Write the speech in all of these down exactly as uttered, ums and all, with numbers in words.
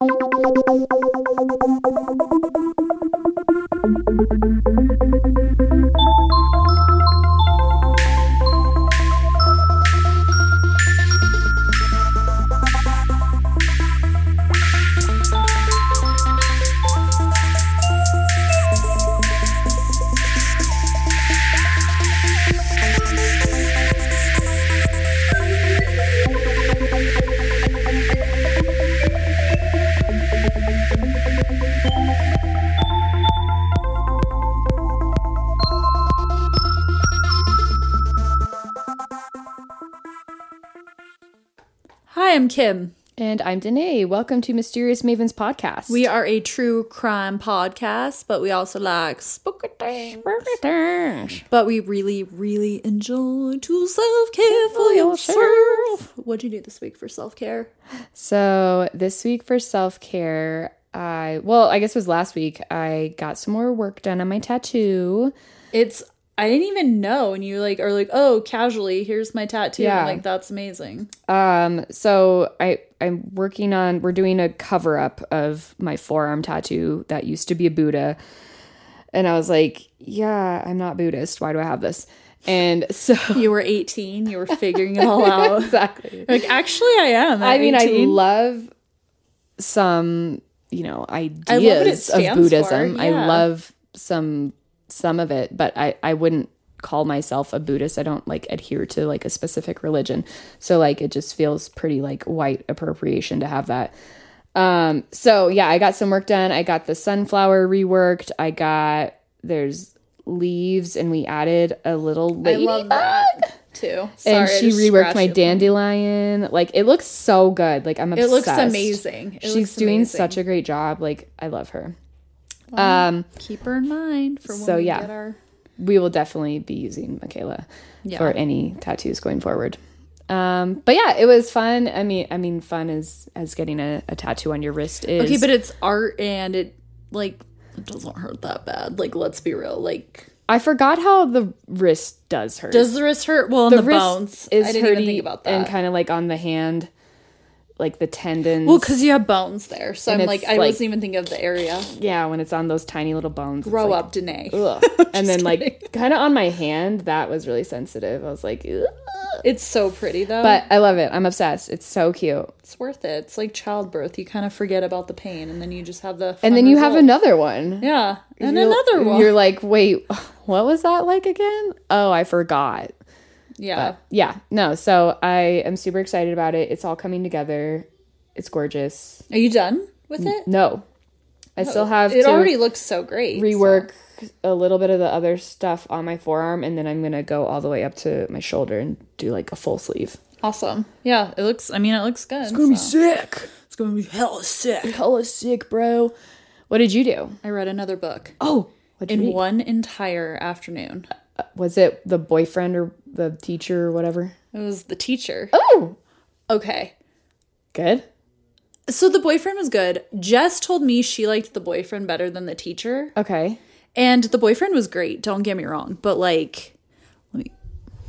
Hi, I'm Kim. And I'm Danae. Welcome to Mysterious Mavens Podcast. We are a true crime podcast, but we also like spooky things. Spooky things. But we really, really enjoy to self-care for yourself. What'd you do this week for self-care? So this week for self-care, I, well, I guess it was last week, I got some more work done on my tattoo. It's, I didn't even know. And you like are like, oh, casually, here's my tattoo. Yeah. I'm like, that's amazing. Um, so I, I'm working on, we're doing a cover up of my forearm tattoo that used to be a Buddha. And I was like, yeah, I'm not Buddhist. Why do I have this? And so you were eighteen. You were figuring it all out. Exactly. Like, actually, I am. I mean, eighteen. I love some, you know, ideas I love what it of stands Buddhism. for, I yeah. love some some of it, but I, I wouldn't call myself a Buddhist. I don't like adhere to like a specific religion. So like it just feels pretty like white appropriation to have that. Um, so yeah, I got some work done. I got the sunflower reworked. I got, there's leaves and we added a little ladybug. I love that too. Sorry, And I she just reworked scratched my it. dandelion. Like it looks so good. Like I'm obsessed. It looks amazing. It She's looks doing amazing. such a great job. Like I love her. Well, Um, keep her in mind for when so we yeah. get our... we will definitely be using Michaela Yeah. for any tattoos going forward. Um, but yeah, it was fun. I mean, I mean, fun is as getting a, a tattoo on your wrist is. Okay, but it's art and it like it doesn't hurt that bad. Like, let's be real. Like, I forgot how the wrist does hurt. does the wrist hurt? Well, in the, wrist bones. is I didn't even hurty think about that. and kind of like on the hand, like the tendons. well, because you have bones there, so And I'm it's like, I like- wasn't even thinking of the area. yeah, when it's on those tiny little bones. it's Grow like, up, Danae. Ugh. And then like kind of on my hand, that was really sensitive. I was like, ugh. It's so pretty though. But I love it. I'm obsessed. It's so cute. it's worth it. It's like childbirth. You kind of forget about the pain, and then you just have the. And fun then you have result. another one. Yeah, and You're- another one. You're like, wait, what was that like again? Oh, I forgot. yeah. But yeah, no. So I am super excited about it. It's all coming together. It's gorgeous. Are you done with it? No, I still have It to already looks so great. so- rework a little bit of the other stuff on my forearm, and then I'm gonna go all the way up to my shoulder and do like a full sleeve. Awesome. Yeah, it looks. I mean, it looks good. It's gonna be so. sick. It's gonna be hella sick. Hella sick, bro. What did you do? I read another book Oh, what did in you read? one entire afternoon. Was it the boyfriend or the teacher or whatever? It was The Teacher. Oh, Okay. good. So the boyfriend was good. Jess told me she liked the boyfriend better than the teacher. Okay. And the boyfriend was great, don't get me wrong. But like, let me.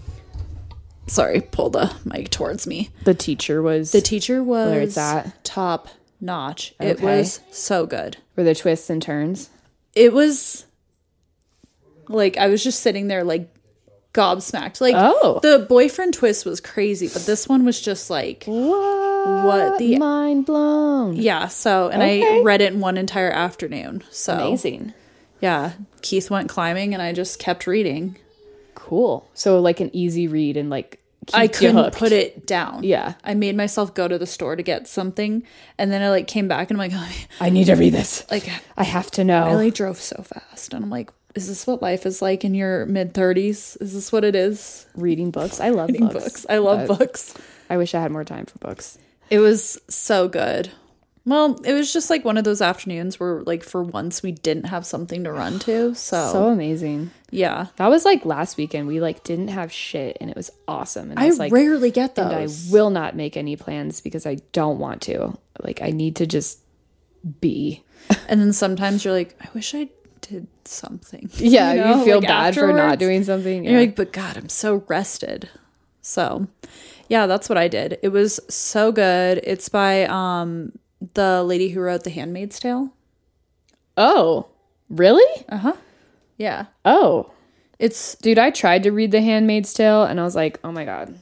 Sorry, pull the mic towards me. The teacher was The teacher was Where it's at? top notch. It Okay. was so good. were the twists and turns. It was like, I was just sitting there like gobsmacked. Like, Oh. the boyfriend twist was crazy, but this one was just like, What? What the- mind blown? yeah. So, and Okay. I read it in one entire afternoon. So, Amazing. yeah. Keith went climbing and I just kept reading. Cool. So like an easy read and like keep I you couldn't hooked. put it down. Yeah. I made myself go to the store to get something. And then I like came back and I'm like, oh, I need to read this. like, I have to know. I like drove so fast. And I'm like, is this what life is like in your mid thirties? Is this what it is? Reading books. I love Reading books. books. I love but books. I wish I had more time for books. It was so good. Well, it was just like one of those afternoons where like for once we didn't have something to run to. So, So amazing. yeah. That was like last weekend. We like didn't have shit and it was awesome. And I was like, rarely get those. and I will not make any plans because I don't want to. Like I need to just be. And then sometimes you're like, I wish I did something. Yeah, you, know, feel like bad for not afterwards. doing something. And Yeah. you're like, but God, I'm so rested. So, yeah, that's what I did. It was so good. It's by um, the lady who wrote The Handmaid's Tale. Oh, really? Uh-huh. Yeah. Oh. It's Dude, I tried to read The Handmaid's Tale and I was like, oh my God.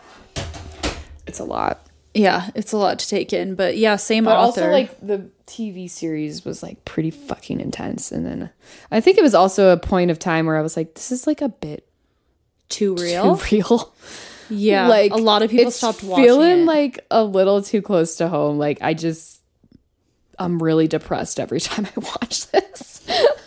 It's a lot. yeah, it's a lot to take in, but yeah, same But author. also, like, the T V series was, like, pretty fucking intense. And then I think it was also a point of time where I was like, this is, like, a bit too real. too real. Yeah, Like, a lot of people it's stopped watching feeling, it. like, a little too close to home. Like, I just, I'm really depressed every time I watch this.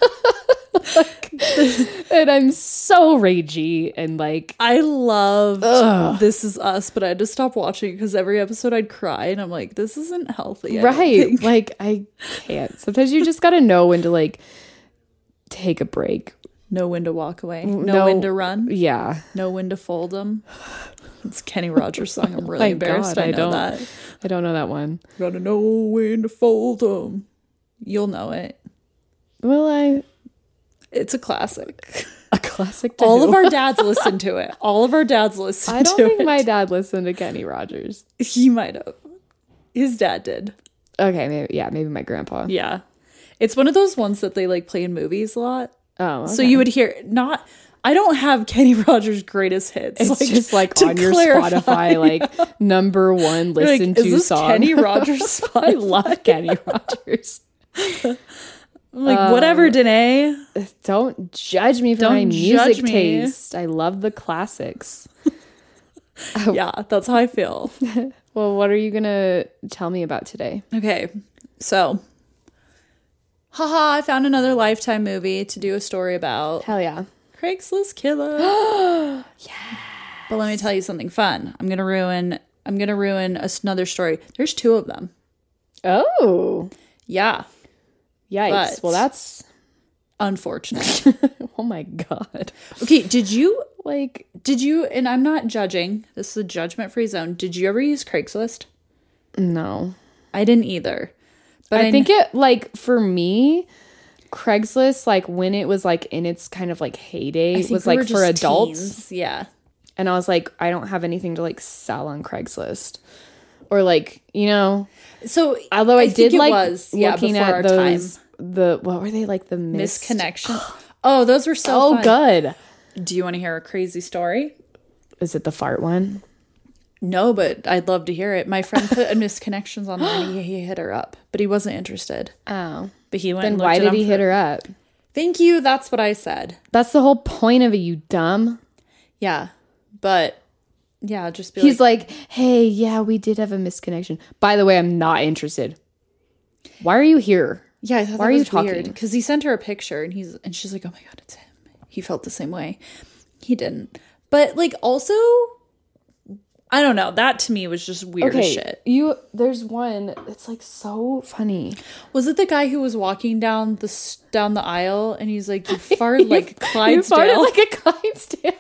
Like, and I'm so ragey and, like, I love Ugh. This Is Us, but I had to stop watching because every episode I'd cry, and I'm like, this isn't healthy. I don't right. think. Like, I can't. Sometimes you just gotta know when to, like, take a break. Know when to walk away. Know No- when to run. Yeah. Know when to fold them. It's Kenny Rogers' song. I'm really My embarrassed. God, I I know don't- that. I don't know that one. Gotta know when to fold them. You'll know it. Will I? It's a classic. A classic to All who? of our dads listen to it. All of our dads listen I don't to think it. my dad listened to Kenny Rogers. He might have. His dad did. Okay, maybe yeah, maybe my grandpa. Yeah. It's one of those ones that they like play in movies a lot. Oh, So okay. you would hear not I don't have Kenny Rogers' greatest hits. It's just like to on your clarify. Spotify, like number one You're like, listen is to this song. Kenny Rogers' I Spotify? love Kenny Rogers. I'm like, whatever, Danae. Don't judge me for Don't my judge music me. taste. I love the classics. Yeah, that's how I feel. Well, what are you gonna tell me about today? Okay, so, haha, I found another Lifetime movie to do a story about. Hell yeah. Craigslist Killer. Yeah. But let me tell you something fun. I'm gonna ruin. I'm gonna ruin another story. There's two of them. Oh. Yeah, Yikes. But- well, that's unfortunate. oh my God. Okay, did you Like, did you? And I'm not judging. This is a judgment-free zone. Did you ever use Craigslist? no. I didn't either. But I think it, like, for me, Craigslist, like, when it was, like, in its kind of, like, heyday, I think was, we like, were for just adults. teens. Yeah. And I was like, I don't have anything to, like, sell on Craigslist. Or, like, you know, So although I, I did, think it like, was, yeah, looking before at our those, time. the, what were they, like, the missed? Misconnection. Oh, those were so Oh, fun. good. Do you want to hear a crazy story? Is it the fart one? No, but I'd love to hear it. My friend put a misconnections on there and he, he hit her up, but he wasn't interested. Oh. But he went Then and why looked did it he up hit for- her up? Thank you. That's what I said. That's the whole point of it, you dumb. Yeah. But yeah, just be He's like, like, hey, yeah, we did have a misconnection. By the way, I'm not interested. Why are you here? yeah, I thought why that are you was talking? weird because he sent her a picture and he's and she's like, oh my God, it's him. He felt the same way. He didn't. But like also, I don't know. That to me was just weird as shit. You there's one that's like so funny. Was it the guy who was walking down the s- down the aisle and he's like, you fart like You Clydesdale? farted like a Clydesdale.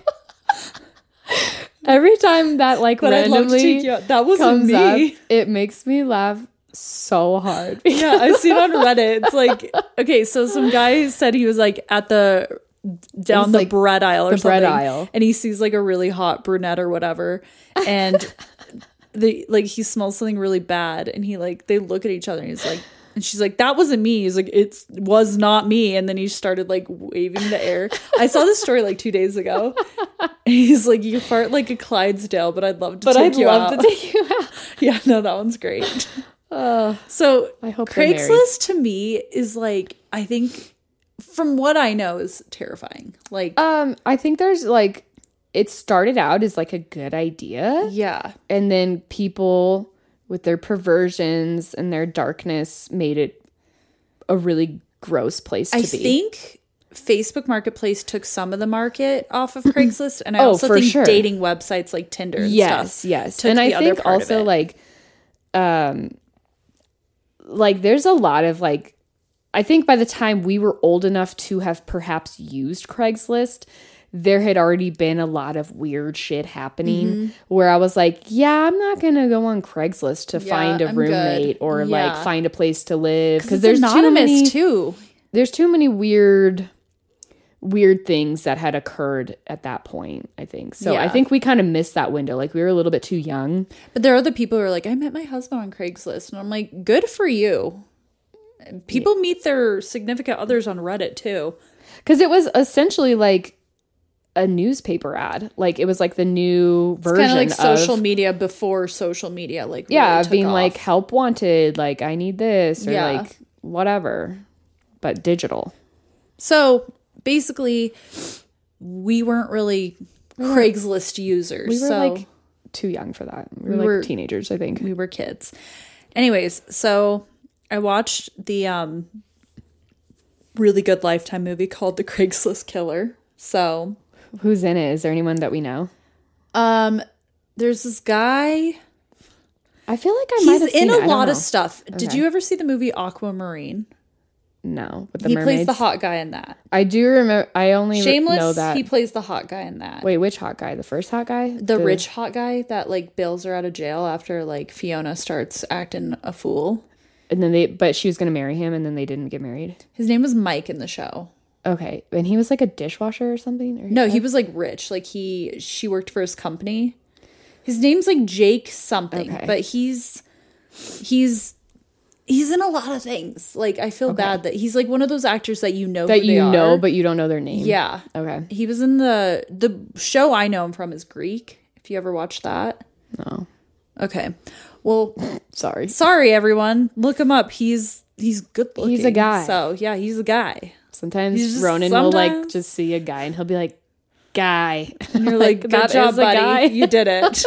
Every time that like But I'd love to randomly take you out. That wasn't comes me. up, it makes me laugh so hard. Yeah, I've seen on Reddit. It's like, okay, so some guy said he was like at the down was, the like, bread aisle or the something, bread aisle. and he sees like a really hot brunette or whatever, and the like he smells something really bad, and he like they look at each other, and he's like, and she's like, that wasn't me. He's like, it was not me, and then he started like waving the air. I saw this story like two days ago. And he's like, you fart like a Clydesdale, but I'd love to But take I'd you love out. to take you out. Yeah, no, that one's great. Uh, So I hope they're married. Craigslist to me is like, I think from what I know is terrifying. Like, um, I think there's like it started out as like a good idea. yeah, And then people with their perversions and their darkness made it a really gross place to I be. think Facebook Marketplace took some of the market off of Craigslist, and I Oh, also for think sure. dating websites like Tinder and yes, stuff. yes. took And I the other think part of also it. like um like there's a lot of like I think by the time we were old enough to have perhaps used Craigslist, there had already been a lot of weird shit happening Mm-hmm. where I was like, yeah, I'm not going to go on Craigslist to Yeah, find a I'm roommate good. or Yeah. like find a place to live because because there's there's too anonymous many too. there's too many weird weird things that had occurred at that point, I think. So Yeah. I think we kind of missed that window. Like we were a little bit too young. But there are other people who are like, I met my husband on Craigslist. And I'm like, good for you. People meet their significant others on Reddit too. Because it was essentially like a newspaper ad. Like it was like the new It's version kind of like social of, media before social media. Like really yeah, took being off. like help wanted, like I need this or Yeah. like whatever, but digital. So basically, we weren't really Craigslist users. We were so like too young for that. We were We like were- teenagers, I think. we were kids. Anyways, so I watched the um really good Lifetime movie called The Craigslist Killer. So Who's in it? Is there anyone that we know? um there's this guy. I feel like I might He's have in seen it. a I don't lot of know. stuff. Did Okay. you ever see the movie Aquamarine? No, with the He mermaids. plays the hot guy in that. I do remember. I only re- Shameless, know that. he plays the hot guy in that. Wait, which hot guy? The first hot guy? The, rich hot guy that like bails her out of jail after like Fiona starts acting a fool. And then they, but she was gonna marry him, and then they didn't get married. His name was Mike in the show. Okay, and he was like a dishwasher or something. Or, No, he was like rich. Like he, she worked for his company. His name's like Jake something, Okay. but he's, he's, he's in a lot of things. Like I feel bad that he's like one of those actors that you know that who they you know, are. but you don't know their name. Yeah. Okay. He was in the the show I know him from is Greek. If you ever watched that. No. Okay. Well, Sorry. sorry everyone. Look him up. He's he's good looking. He's a guy. So yeah, he's a guy. Sometimes He's just- Ronan will like sometimes- just see a guy, and he'll be like, "Guy." And you're like, good that job, is a buddy. guy. You did it.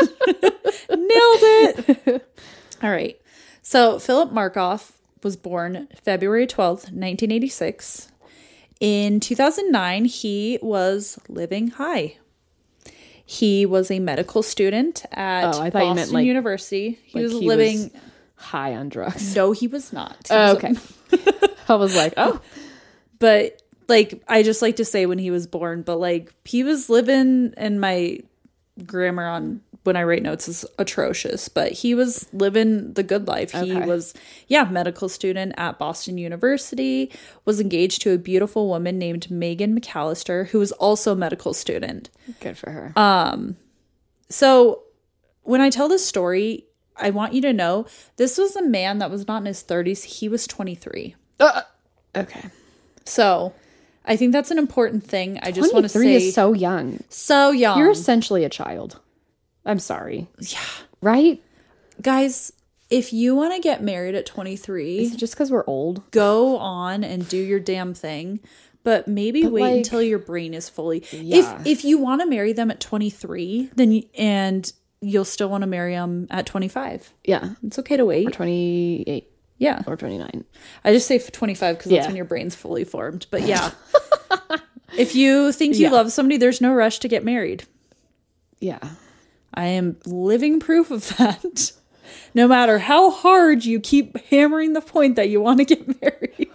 Nailed it. All right. So Philip Markoff was born February twelfth, nineteen eighty-six. In two thousand nine, he was living high. He was a medical student at Oh, I thought Boston you meant, like- University. He like was he living. was high on drugs. No, he was not. He Oh, was- okay. I was like, oh, But like, I just like to say when he was born, but like he was living, and my grammar on when I write notes is atrocious, but he was living the good life. He Okay. was, yeah, medical student at Boston University, was engaged to a beautiful woman named Megan McAllister, who was also a medical student. good for her. So when I tell this story, I want you to know this was a man that was not in his thirties. He was twenty-three. Okay. So I think that's an important thing. I just want to twenty-three say is so young. so young. You're essentially a child. I'm sorry. yeah. Right? Guys, if you want to get married at twenty-three, Is it just because we're old? go on and do your damn thing. But maybe But, wait like- until your brain is fully. Yeah. If if you want to marry them at twenty-three, then you, and you'll still want to marry them at twenty-five. Yeah. It's okay to Or wait. twenty-eight Yeah. or twenty-nine. I just say for twenty-five because that's Yeah. when your brain's fully formed. But yeah. If you think you Yeah. love somebody, there's no rush to get married. Yeah. I am living proof of that. No matter how hard you keep hammering the point that you want to get married.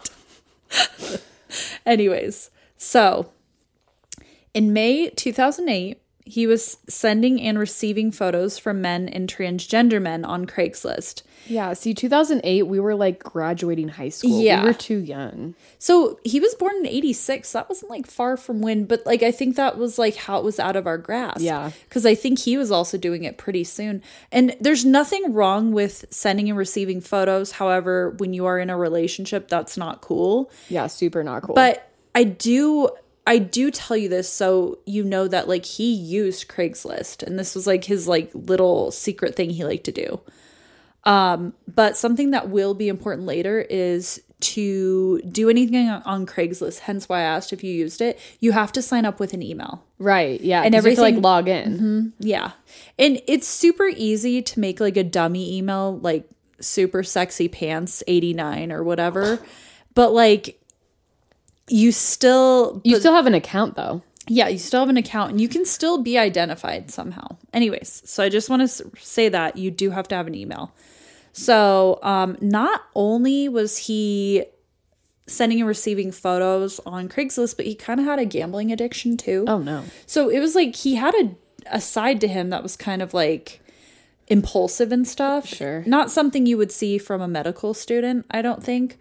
Anyways, so in May two thousand eight, he was sending and receiving photos from men and transgender men on Craigslist. Yeah. See, two thousand eight, we were like graduating high school. Yeah. We were too young. So he was born in eighty-six. That wasn't like far from when, but like I think that was like how it was out of our grasp. Yeah. Because I think he was also doing it pretty soon. And there's nothing wrong with sending and receiving photos. However, when you are in a relationship, that's not cool. Yeah. Super not cool. But I do I do tell you this so you know that like he used Craigslist, and this was like his like little secret thing he liked to do. Um, but something that will be important later is to do anything on- on Craigslist, hence why I asked if you used it. You have to sign up with an email. right. Yeah. And And everything. everything- like log in. Yeah. And it's super easy to make like a dummy email like super sexy pants eighty-nine or whatever. But like you still You but- still have an account though. yeah, you still have an account and you can still be identified somehow. Anyways, so I just want to say that you do have to have an email. So, um, not only was he sending and receiving photos on Craigslist, but he kind of had a gambling addiction too. Oh no. So it was like he had a, a side to him that was kind of like impulsive and stuff. Sure. Not something you would see from a medical student, I don't think.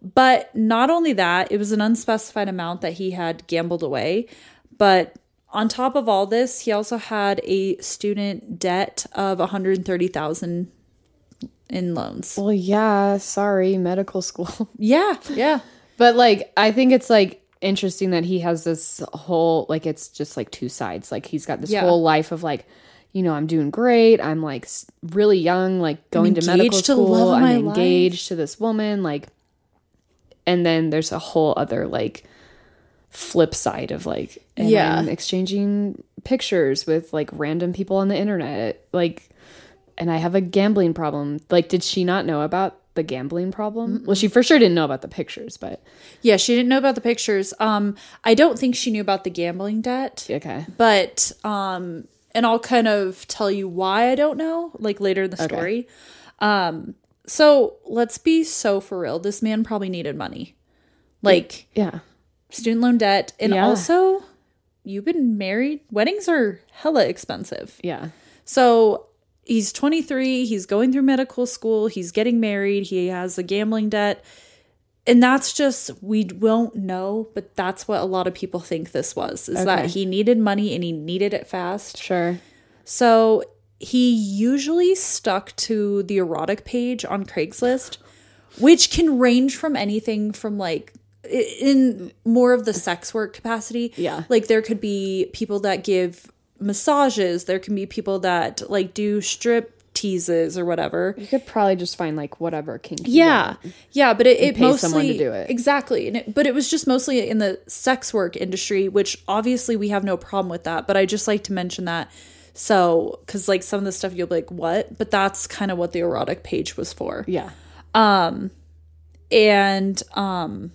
But not only that, it was an unspecified amount that he had gambled away. But on top of all this, he also had a student debt of one hundred thirty thousand dollars in loans. Well, yeah, sorry, medical school. Yeah, yeah. But like, I think it's like interesting that he has this whole, like, it's just like two sides. Like, he's got this Yeah. whole life of like, you know, I'm doing great. I'm like s- really young, like going to medical engaged to the love school. of I'm my engaged to this woman. Like, and then there's a whole other like flip side of like, and Yeah. I'm exchanging pictures with like random people on the internet. Like, and I have a gambling problem. Like, did she not know about the gambling problem? Mm-mm. Well, she for sure didn't know about the pictures, but Yeah, she didn't know about the pictures. Um, I don't think she knew about the gambling debt. okay. But, um, and I'll kind of tell you why I don't know, like later in the Okay. story. Um, so let's be so for real. This man probably needed money. Like, Yeah. student loan debt. And Yeah. also, you've been married. Weddings are hella expensive. Yeah. So he's twenty-three. He's going through medical school. He's getting married. He has a gambling debt. And that's just, we won't know, but that's what a lot of people think this was, is that Okay. he needed money and he needed it fast. Sure. So he usually stuck to the erotic page on Craigslist, which can range from anything from like, i- in more of the sex work capacity. Yeah. Like there could be people that give massages. There can be people that like do strip teases or whatever. You could probably just find like whatever kinky. Yeah. one. Yeah. But it, it pay mostly, someone to do it. Exactly. And it, but it was just mostly in the sex work industry, which obviously we have no problem with that. But I just like to mention that. So, because like some of the stuff you'll be like, what? But that's kind of what the erotic page was for. Yeah. And um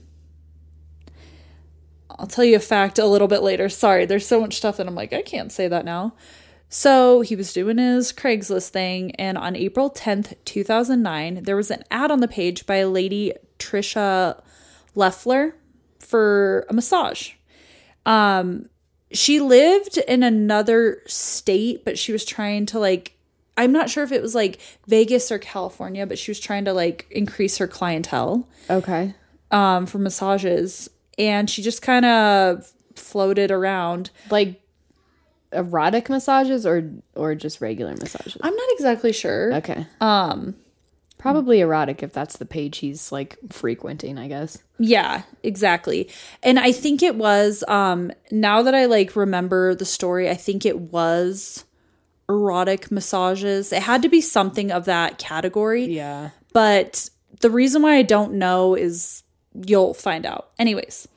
I'll tell you a fact a little bit later. Sorry, there's so much stuff that I'm like, I can't say that now. So he was doing his Craigslist thing, and on April tenth, two thousand nine, there was an ad on the page by a lady, Trisha Leffler, for a massage. Um, she lived in another state, but she was trying to like, I'm not sure if it was like Vegas or California, but she was trying to like increase her clientele Okay. um, for massages. And she just kind of floated around. Like erotic massages or or just regular massages? I'm not exactly sure. Okay. Um probably erotic if that's the page he's like frequenting, I guess. Yeah, exactly. And I think it was, um, now that I like remember the story, I think it was erotic massages. It had to be something of that category. Yeah. But the reason why I don't know is you'll find out. Anyways,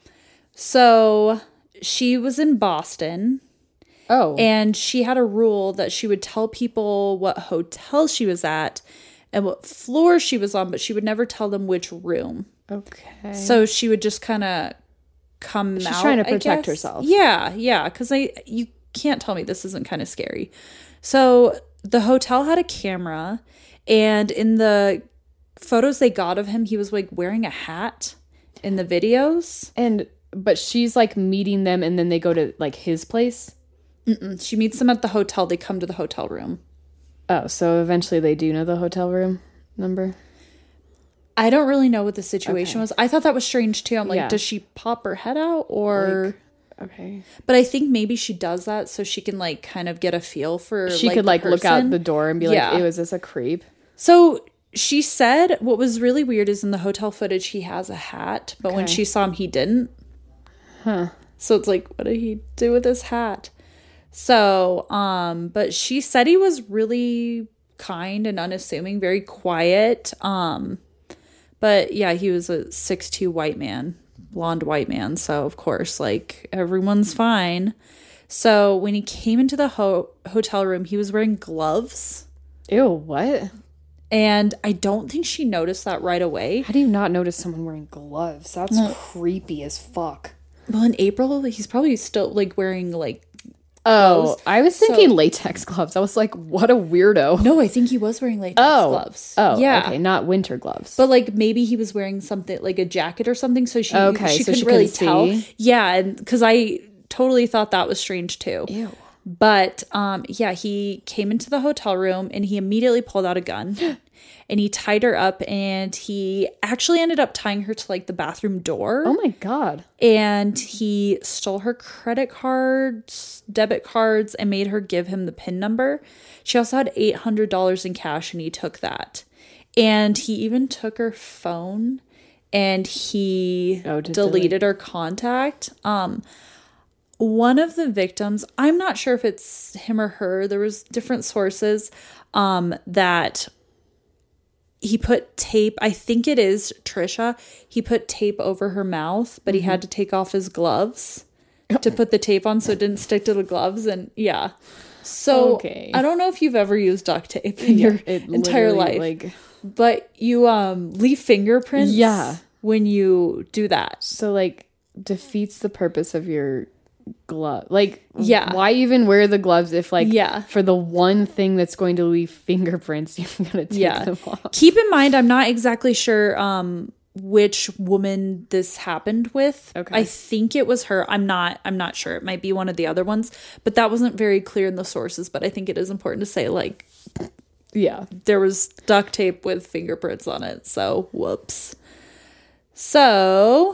so she was in Boston. Oh. And she had a rule that she would tell people what hotel she was at and what floor she was on, but she would never tell them which room. Okay. So she would just kind of come She's out. trying to I protect guess. herself. Yeah, yeah. Because I, you can't tell me this isn't kind of scary. So the hotel had a camera, and in the photos they got of him, he was like wearing a hat in the videos. And but she's like meeting them, and then they go to like his place. Mm-mm. She meets them at the hotel. They come to the hotel room. Oh, so eventually they do know the hotel room number. I don't really know what the situation Okay. was. I thought that was strange too. I'm like, Yeah. does she pop her head out or? Like, okay. But I think maybe she does that so she can like kind of get a feel for. She like, could the like look out person. the door and be Yeah. like, "Ew, is this a creep?" So she said what was really weird is in the hotel footage he has a hat, but when Okay. she saw him he didn't. Huh. So it's like, what did he do with his hat? So, um, but she said he was really kind and unassuming, very quiet. Um, but yeah, he was a six two white man, blonde white man. So of course, like everyone's fine. So when he came into the ho- hotel room, he was wearing gloves. Ew, what? And I don't think she noticed that right away. How do you not notice someone wearing gloves? That's creepy as fuck. Well, in April, he's probably still like wearing like. Oh, Gloves. I was thinking So- latex gloves. I was like, what a weirdo. No, I think he was wearing latex Oh. gloves. Oh, yeah. okay, not winter gloves. But like maybe he was wearing something like a jacket or something, so she Okay, she so couldn't she really couldn't tell. see? Yeah, and because I totally thought that was strange too. Ew. But um, yeah, he came into the hotel room and he immediately pulled out a gun. and he tied her up, and he actually ended up tying her to like the bathroom door. Oh my God. And he stole her credit cards, debit cards, and made her give him the PIN number. She also had eight hundred dollars in cash, and he took that. And he even took her phone, and he oh, to deleted delete. her contact. Um, one of the victims, I'm not sure if it's him or her, there was different sources, um, that he put tape, I think it is Trisha, he put tape over her mouth, but mm-hmm. he had to take off his gloves to put the tape on so it didn't stick to the gloves. And yeah. So okay. I don't know if you've ever used duct tape in yeah, your entire life, like... but you um leave fingerprints yeah. when you do that. So like defeats the purpose of your glove. Like yeah. why even wear the gloves if like yeah. for the one thing that's going to leave fingerprints you're gonna take yeah. them off. Keep in mind, I'm not exactly sure um which woman this happened with. Okay. I think it was her. I'm not I'm not sure. It might be one of the other ones, but that wasn't very clear in the sources. But I think it is important to say, like, yeah, there was duct tape with fingerprints on it. So whoops. So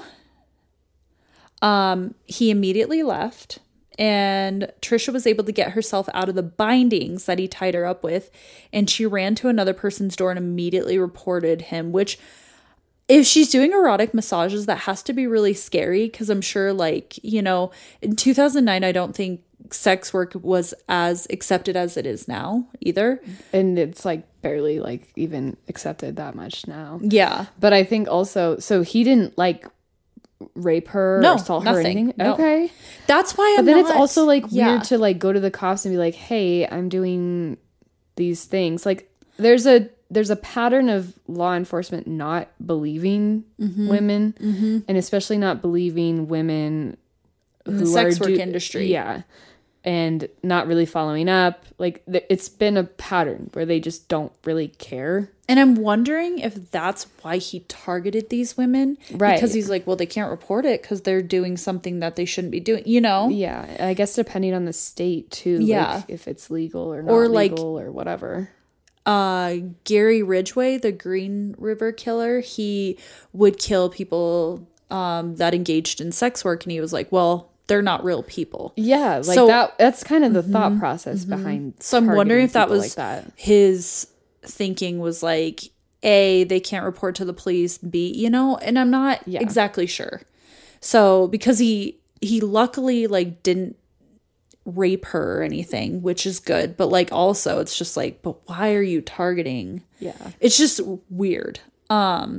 um he immediately left, and Trisha was able to get herself out of the bindings that he tied her up with, and she ran to another person's door and immediately reported him, which, if she's doing erotic massages, that has to be really scary, because I'm sure, like, you know, in two thousand nine, I don't think sex work was as accepted as it is now either. And it's like barely like even accepted that much now. Yeah. But I think also, so he didn't like rape her no, or assault nothing. her or anything? No. Okay. That's why I'm But then not, it's also like yeah. weird to like go to the cops and be like, hey, I'm doing these things. Like there's a there's a pattern of law enforcement not believing mm-hmm. women mm-hmm. and especially not believing women in who the sex are work do- industry. Yeah. And not really following up. Like th- it's been a pattern where they just don't really care. And I'm wondering if that's why he targeted these women. Right. Because he's like, well, they can't report it because they're doing something that they shouldn't be doing, you know? Yeah. I guess depending on the state too. Yeah. Like if it's legal or not or like, legal or whatever. Uh, Gary Ridgway, the Green River Killer, he would kill people um, that engaged in sex work. And he was like, well, they're not real people. Yeah. Like so, that. That's kind of the mm-hmm, thought process mm-hmm. behind. So I'm wondering if that was like that. his thinking was like, A, they can't report to the police, B, you know, and I'm not yeah. exactly sure. So because he, he luckily like didn't rape her or anything, which is good. But like also it's just like, but why are you targeting? Yeah. It's just weird. Um,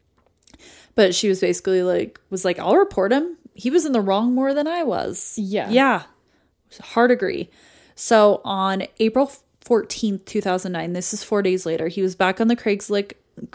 but she was basically like, was like, I'll report him. He was in the wrong more than I was. Yeah. Yeah. Hard agree. So on April fourteenth, two thousand nine, this is four days later, he was back on the Craigslist,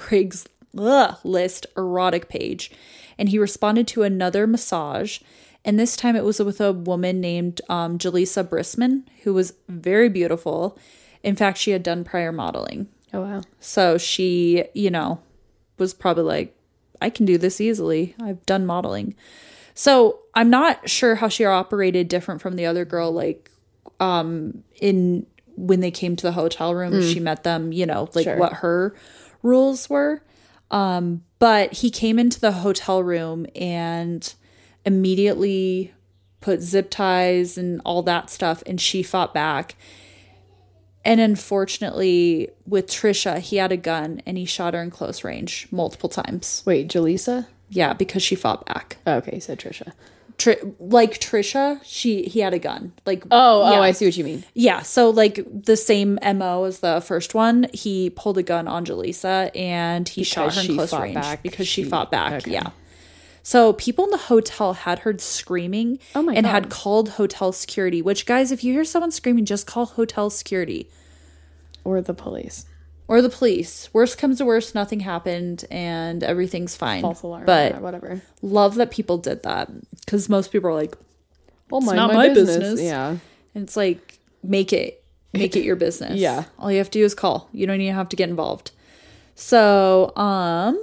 Craigslist erotic page, and he responded to another massage. And this time it was with a woman named um, Jaleesa Brisman, who was very beautiful. In fact, she had done prior modeling. Oh, wow. So she, you know, was probably like, I can do this easily. I've done modeling. So I'm not sure how she operated different from the other girl, like um, in when they came to the hotel room, mm. she met them, you know, like sure. what her rules were. Um, but he came into the hotel room and immediately put zip ties and all that stuff, and she fought back. And unfortunately, with Trisha, he had a gun and he shot her in close range multiple times. Wait, Jaleesa? Yeah, because she fought back. Oh, okay, you said Trisha. Tri- like Trisha, she he had a gun. Like oh, yeah. oh, I see what you mean. Yeah, so like the same M O as the first one, he pulled a gun on Jaleesa and he because shot her in close range back. because she, she fought back. Okay. Yeah. So people in the hotel had heard screaming oh my and God. had called hotel security, which, guys, if you hear someone screaming, just call hotel security. Or the police. Or the police. Worst comes to worst, nothing happened and everything's fine. False alarm but or whatever. Love that people did that, because most people are like, well, it's mind not my, my business. business. Yeah. And it's like, make it. Make it your business. Yeah. All you have to do is call. You don't even have to get involved. So, um...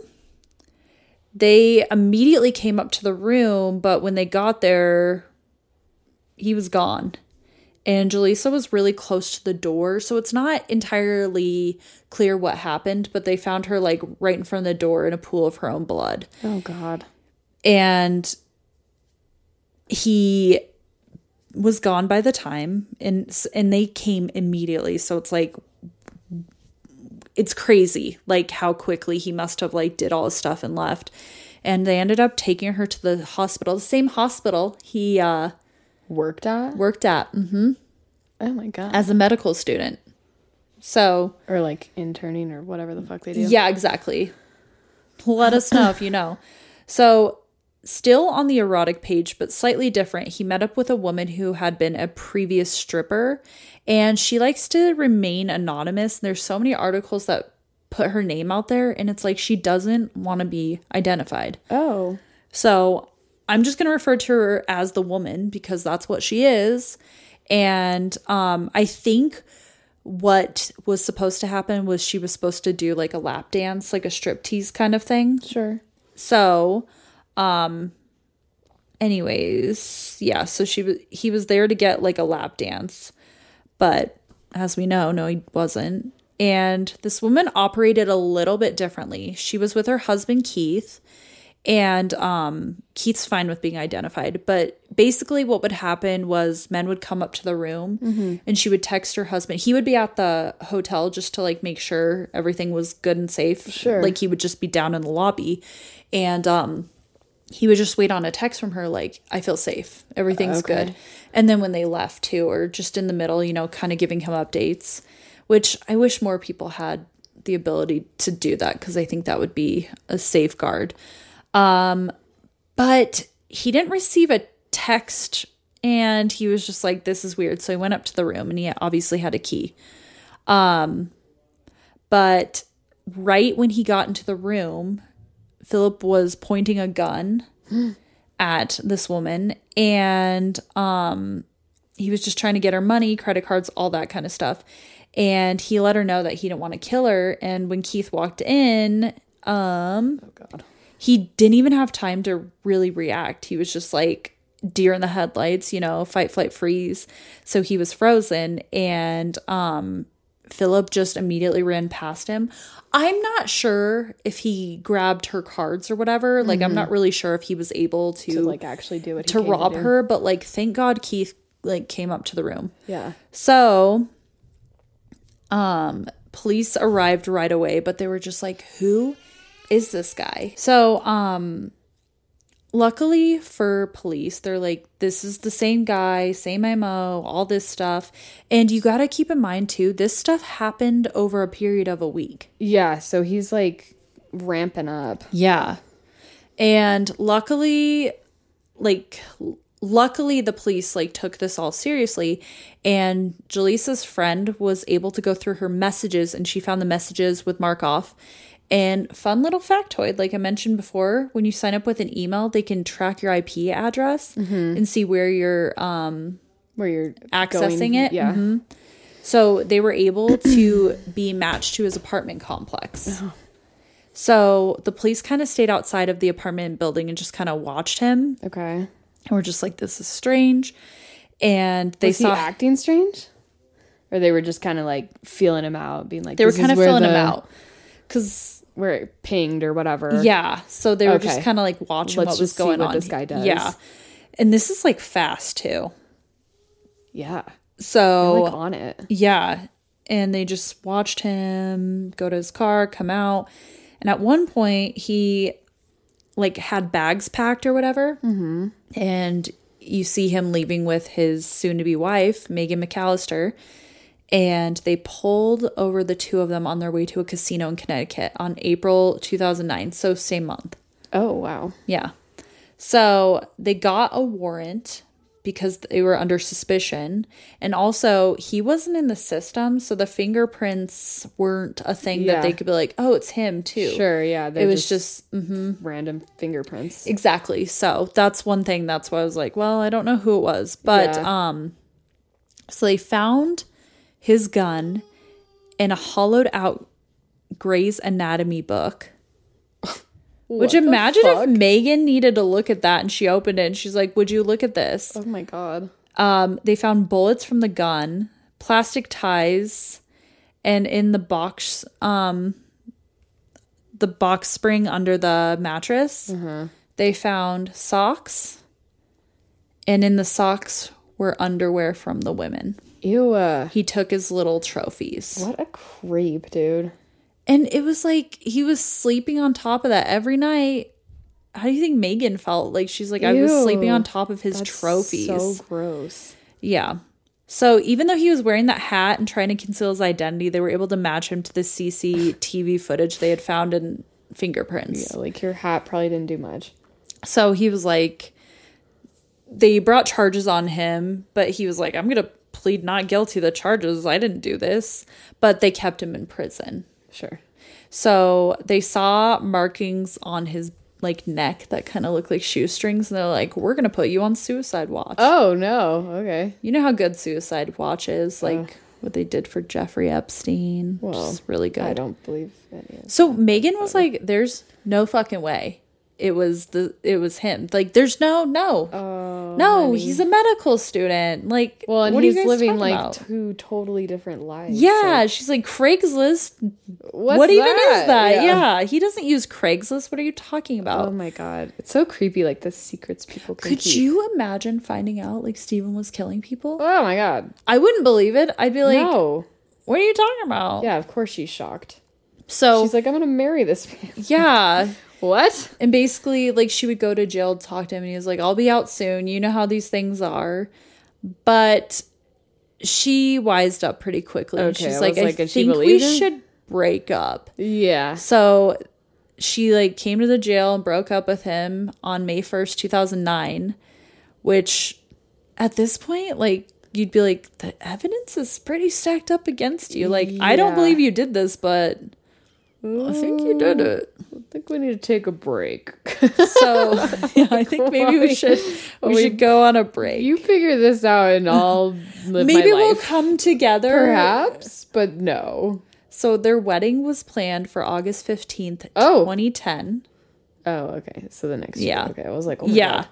they immediately came up to the room, but when they got there, he was gone. And Jaleesa was really close to the door, so it's not entirely clear what happened, but they found her like right in front of the door in a pool of her own blood. Oh, God. And he was gone by the time, and and they came immediately. So it's like, it's crazy, like how quickly he must have like did all his stuff and left. And they ended up taking her to the hospital, the same hospital he uh, worked at. Worked at, mm-hmm. Oh my God. As a medical student. So, or like interning or whatever the fuck they do. Yeah, exactly. Let us know if you know. So, still on the erotic page, but slightly different, he met up with a woman who had been a previous stripper, and she likes to remain anonymous. And there's so many articles that put her name out there, and it's like she doesn't want to be identified. Oh. So, I'm just going to refer to her as the woman because that's what she is. And um, I think what was supposed to happen was she was supposed to do like a lap dance, like a striptease kind of thing. Sure. So, um, anyways, yeah, so she was, he was there to get like a lap dance, but as we know, no, he wasn't. And this woman operated a little bit differently. She was with her husband, Keith, and um, Keith's fine with being identified. But basically what would happen was men would come up to the room mm-hmm. and she would text her husband. He would be at the hotel just to like make sure everything was good and safe. Sure. Like he would just be down in the lobby. And um, he would just wait on a text from her like, I feel safe. Everything's okay. Good. And then when they left too, or just in the middle, you know, kind of giving him updates, which I wish more people had the ability to do that because I think that would be a safeguard. Um, but he didn't receive a text and he was just like, this is weird. So he went up to the room and he obviously had a key. Um, but right when he got into the room, Philip was pointing a gun at this woman and, um, he was just trying to get her money, credit cards, all that kind of stuff. And he let her know that he didn't want to kill her. And when Keith walked in, um, oh God. He didn't even have time to really react. He was just like deer in the headlights, you know, fight, flight, freeze. So he was frozen and um, Philip just immediately ran past him. I'm not sure if he grabbed her cards or whatever. Like, mm-hmm. I'm not really sure if he was able to, to like actually do it to rob to her. But like, thank God Keith like came up to the room. Yeah. So um, police arrived right away, but they were just like, who is this guy? So, um, luckily for police, they're like, this is the same guy, same M O, all this stuff. And you got to keep in mind too, this stuff happened over a period of a week. Yeah. So he's like ramping up. Yeah. And luckily, like, luckily the police like took this all seriously, and Jaleesa's friend was able to go through her messages and she found the messages with Markoff. And fun little factoid, like I mentioned before, when you sign up with an email, they can track your I P address mm-hmm. and see where you're um where you're accessing going, it. Yeah. Mm-hmm. So they were able to be matched to his apartment complex. Oh. So the police kind of stayed outside of the apartment building and just kind of watched him. Okay. And we're just like, this is strange. And they was saw he acting strange, or they were just kind of like feeling him out, being like, they were kind of feeling the- him out. Because where it pinged or whatever. Yeah. So they were okay. just kind of like watching Let's what was just going see what on. This guy does. Yeah. And this is like fast too. Yeah. So they're like on it. Yeah. And they just watched him go to his car, come out. And at one point he like had bags packed or whatever. Mm-hmm. And you see him leaving with his soon to be wife, Megan McAllister. And they pulled over the two of them on their way to a casino in Connecticut on April two thousand nine. So same month. Oh, wow. Yeah. So they got a warrant because they were under suspicion. And also he wasn't in the system. So the fingerprints weren't a thing yeah. that they could be like, oh, it's him too. Sure. Yeah. It was just, just mm-hmm. random fingerprints. Exactly. So that's one thing. That's why I was like, well, I don't know who it was. But yeah. um, so they found his gun in a hollowed out Grey's Anatomy book. Which imagine if Megan needed to look at that and she opened it and she's like, would you look at this? Oh my God. Um, they found bullets from the gun, plastic ties, and in the box, um, the box spring under the mattress, Mm-hmm. they found socks. And in the socks were underwear from the women. Ew. uh, He took his little trophies. What a creep, dude. And it was like he was sleeping on top of that every night. How do you think Megan felt? Like she's like, I was Ew. sleeping on top of his That's trophies. so gross. Yeah. So even though he was wearing that hat and trying to conceal his identity, they were able to match him to the C C T V footage they had found in fingerprints. Yeah, like your hat probably didn't do much. So he was like, they brought charges on him, but he was like, I'm going to plead not guilty to the charges. I didn't do this. But they kept him in prison. Sure. So they saw markings on his like neck that kind of looked like shoestrings, and they're like, we're gonna put you on suicide watch. Oh no. Okay. You know how good suicide watch is, like uh, what they did for Jeffrey Epstein, well, which is really good. I don't believe any of So Megan was like, there's no fucking way it was the it was him. Like there's no no oh, no honey. He's a medical student. Like, well, and what he's are you guys living talking like about? two totally different lives. Yeah, so. she's like, Craigslist. What's what even that? is that? Yeah. Yeah, he doesn't use Craigslist. What are you talking about? Oh my god, it's so creepy. Like the secrets people can Could keep. you imagine finding out like Steven was killing people? Oh my god, I wouldn't believe it. I'd be like, no. what are you talking about? Yeah, of course she's shocked. So She's like, I'm gonna marry this man. yeah. What? And basically, like, she would go to jail to talk to him, and he was like, I'll be out soon. You know how these things are. But she wised up pretty quickly. And Okay, she's I like, was I like, did she think we believe him? should break up. Yeah. So she, like, came to the jail and broke up with him on May first, two thousand nine, which at this point, like, you'd be like, the evidence is pretty stacked up against you. Like, I don't Yeah. believe you did this, but I think you did it. I think we need to take a break. So yeah, I think maybe we should we We- should go on a break. You figure this out and I'll live Maybe my we'll life. come together. Perhaps, but no. So their wedding was planned for August fifteenth, Oh. twenty ten. Oh, okay. So the next Yeah. year. Okay. I was like, oh my Yeah. God.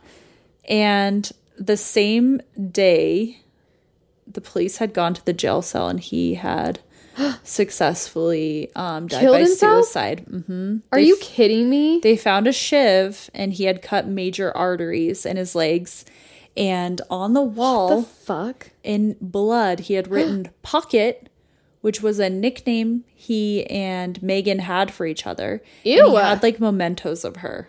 And the same day, the police had gone to the jail cell and he had successfully um, died Killed by himself? suicide. Mm-hmm. Are you kidding me? They found a shiv and he had cut major arteries in his legs. And on the wall, the fuck? in blood, he had written Pocket, which was a nickname he and Megan had for each other. Ew. And he had like mementos of her.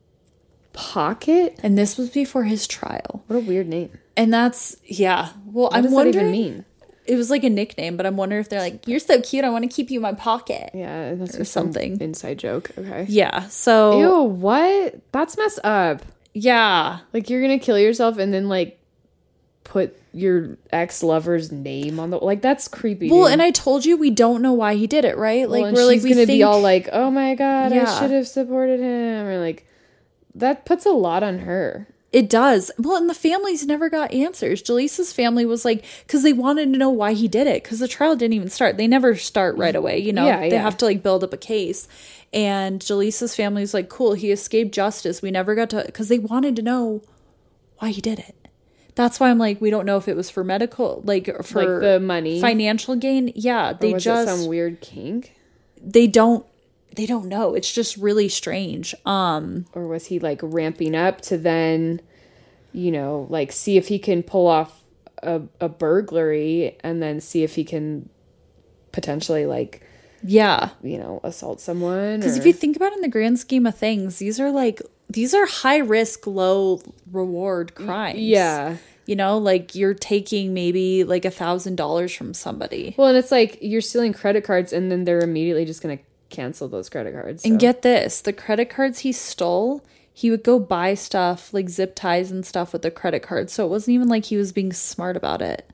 Pocket? And this was before his trial. What a weird name. And that's, yeah. Well, What I'm does wondering. that even mean? It was like a nickname, but I'm wondering if they're like, you're so cute, I want to keep you in my pocket. Yeah, that's Or just some something. inside joke. Okay. Yeah. So, Ew, what? That's messed up. yeah. Like you're gonna kill yourself and then like put your ex lover's name on the like that's creepy. Well, dude. and I told you we don't know why he did it, right? Like, Well, and we're like, she's we gonna think, be all like, "Oh my god, I Yeah. should have supported him," or like that puts a lot on her. it does. Well, and the families never got answers. Jaleesa's family was like, because they wanted to know why he did it, because the trial didn't even start. They never start right away, you know? Yeah, they yeah. have to like build up a case. And Jaleesa's family was like, cool, he escaped justice. We never got to, because they wanted to know why he did it. That's why I'm like, we don't know if it was for medical, like for Like the money? financial gain. Yeah, Or they was just it some weird kink? they don't they don't know. It's just really strange. Um, Or was he like ramping up to then, you know, like see if he can pull off a, a burglary and then see if he can potentially like, yeah, you know, assault someone? because or- if you think about it in the grand scheme of things, these are like these are high risk, low reward crimes. Yeah. You know, like you're taking maybe like a thousand dollars from somebody. Well, and it's like you're stealing credit cards and then they're immediately just going to cancel those credit cards. And so. get this, the credit cards he stole, he would go buy stuff like zip ties and stuff with the credit cards. So it wasn't even like he was being smart about it.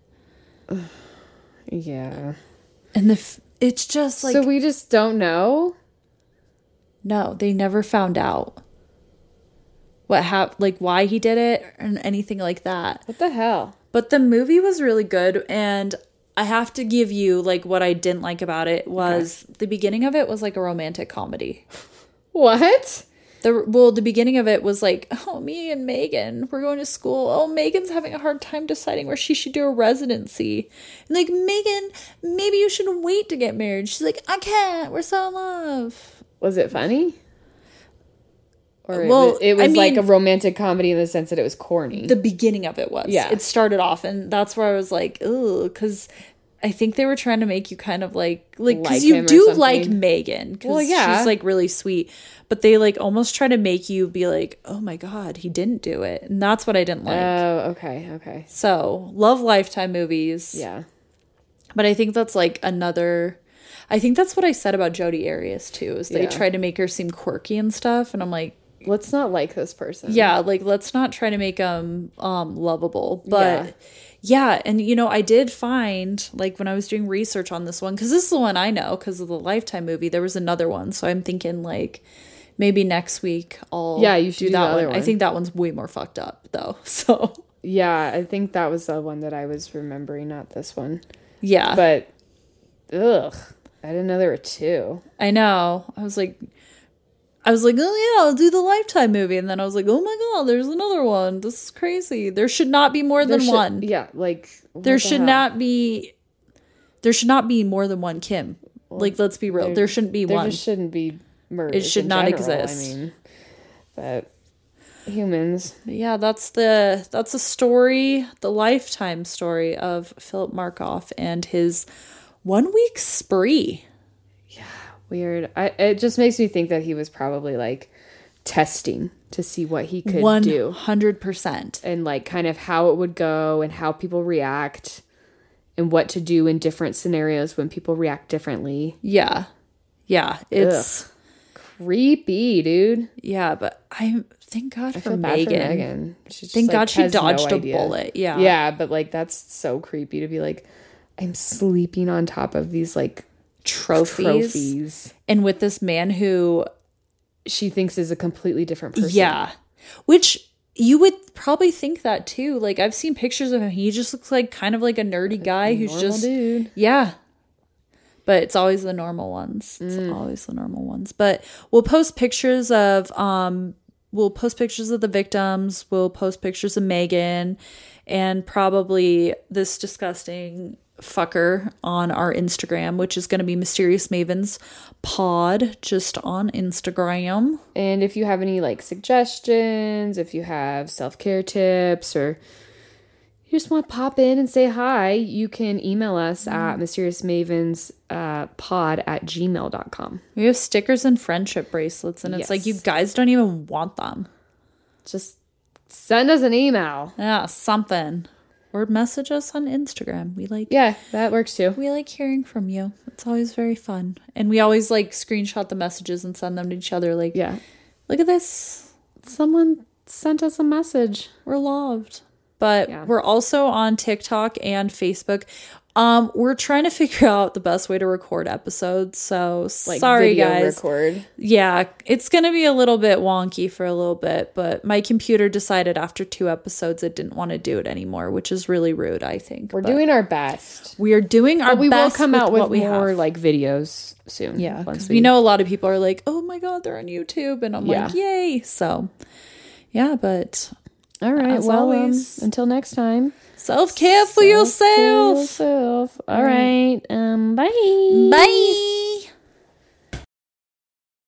Yeah. And the f- it's just like, so we just don't know? no, they never found out what hap- like why he did it and anything like that. What the hell? But the movie was really good, and I have to give you like what I didn't like about it was the beginning of it was like a romantic comedy. What? The well, the beginning of it was like, oh, me and Megan, we're going to school. Oh, Megan's having a hard time deciding where she should do a residency. And like, Megan, maybe you should wait to get married. She's like, I can't. We're so in love. Was it funny? Or Well, it was, it was I mean, like a romantic comedy in the sense that it was corny. The beginning of it was. Yeah. It started off, and that's where I was like, ugh, because I think they were trying to make you kind of like, like, because Like you him or do something. like Megan. Because Well, yeah. she's like really sweet. But they like almost try to make you be like, oh my God, he didn't do it. And that's what I didn't like. Oh, okay, okay. So, love Lifetime movies. Yeah. But I think that's like another. I think that's what I said about Jodi Arias too. Is they Yeah. tried to make her seem quirky and stuff, and I'm like, Let's not like this person. yeah, like let's not try to make them um lovable. But yeah. yeah, and you know, I did find like when I was doing research on this one, because this is the one I know because of the Lifetime movie. There was another one, so I'm thinking like maybe next week I'll Yeah, you should do that the other one. I one. think that one's way more fucked up though. So Yeah, I think that was the one that I was remembering, not this one. yeah, But, ugh, I didn't know there were two. I know. I was like, I was like, oh yeah, I'll do the Lifetime movie, and then I was like, oh my God, there's another one. This is crazy. There should not be more There than should- one. Yeah, like what There the should hell? not be. There should not be more than one Kim. Like, let's be real. there- There, shouldn't be There one. just shouldn't be murders. It should in not general, exist. I mean, but humans. But yeah, that's the that's a story, the Lifetime story of Philip Markoff and his one week spree. Weird. I, it just makes me think that he was probably like testing to see what he could One do hundred percent. and like kind of how it would go and how people react and what to do in different scenarios when people react differently. Yeah, yeah. It's Creepy, dude. yeah, but I thank God I for feel bad Megan. for Megan. She just, Thank like, God she has no dodged a idea. bullet. Yeah, Yeah, but like that's so creepy to be like, I'm sleeping on top of these like Trophies. trophies. And with this man who, She thinks is a completely different person. yeah, which you would probably think that too. Like I've seen pictures of him. He just looks like kind of like a nerdy guy who's Normal just dude. yeah. But it's always the normal ones. It's Mm. always the normal ones. But we'll post pictures of um we'll post pictures of the victims. We'll post pictures of Megan and probably this disgusting fucker on our Instagram, which is going to be Mysterious Mavens Pod, just on Instagram. And if you have any like suggestions, if you have self-care tips, or you just want to pop in and say hi, you can email us at mysteriousmavens uh, pod at gmail dot com. We have stickers and friendship bracelets, and it's Yes. like you guys don't even want them. Just send us an email. Yeah, something. Or message us on Instagram. We like Yeah, that works too. we like hearing from you. It's always very fun. And we always like screenshot the messages and send them to each other like, Yeah. look at this. Someone sent us a message. We're loved. But Yeah. we're also on TikTok and Facebook. Um, we're trying to figure out the best way to record episodes. So Like sorry video guys. record. Yeah, it's going to be a little bit wonky for a little bit, but my computer decided after two episodes it didn't want to do it anymore, which is really rude, I think. We're But doing our best. we are doing our But we will best come out what with we more have. like videos soon. Yeah, once because we know a lot of people are like, oh my God, they're on YouTube. And I'm like, Yeah. yay. So, yeah, but All right. As well, um, always. until next time. self-care for Self-care yourself. yourself. All right. Um. Bye. Bye.